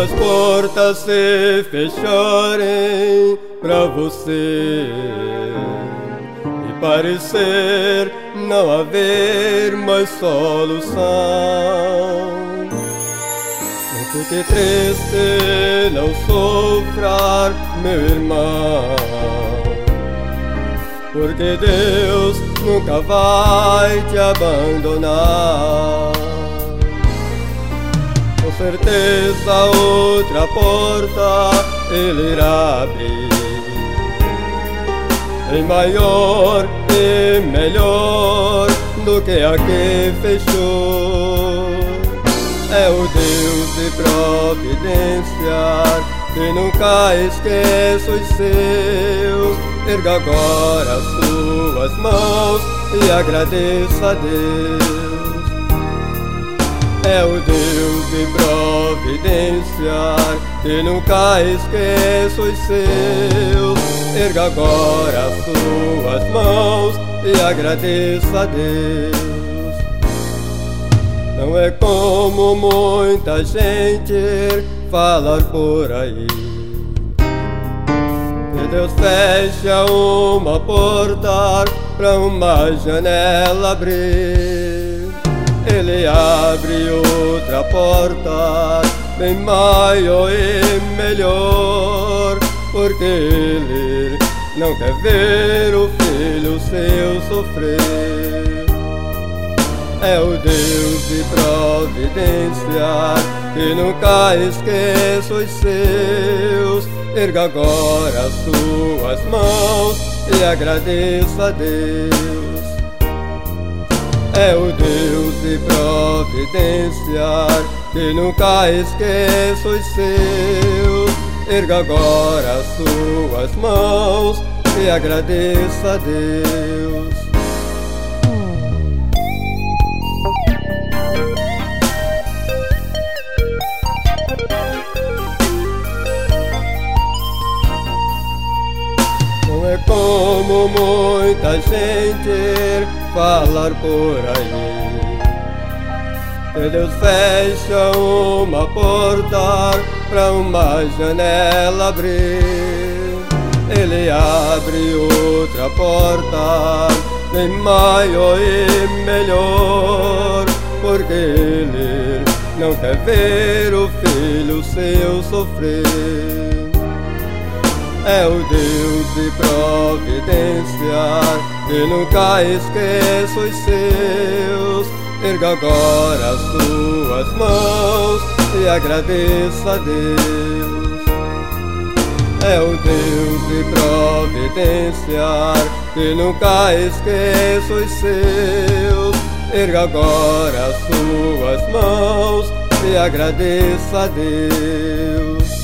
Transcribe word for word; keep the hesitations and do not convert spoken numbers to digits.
as portas se fecharem pra você e parecer não haver mais solução, não fique triste, não sofra, meu irmão, porque Deus nunca vai te abandonar. Com certeza outra porta Ele irá abrir, em maior e melhor do que a que fechou. É o Deus de providência que nunca esquece os seus. Erga agora as suas mãos e agradeça a Deus. É o Deus de providência que nunca esquece os seus. Erga agora as suas mãos e agradeça a Deus. Não é como muita gente falar por aí que Deus fecha uma porta pra uma janela abrir. Ele abre outra porta bem maior e melhor, porque Ele não quer ver o filho seu sofrer. É o Deus de providência que nunca esquece os seus. Erga agora as suas mãos e agradeça a Deus. É o Deus de providência que nunca esquece os seus. Erga agora as suas mãos e agradeça a Deus. Não é como muita gente falar por aí que Deus fecha uma porta pra uma janela abrir. Ele abre outra porta bem maior e melhor, porque Ele não quer ver o filho seu sofrer. É o Deus de providência que nunca esquece os seus. Erga agora as suas mãos e agradeça a Deus. É o Deus de providência que nunca esquece os seus. Erga agora as suas mãos e agradeça a Deus.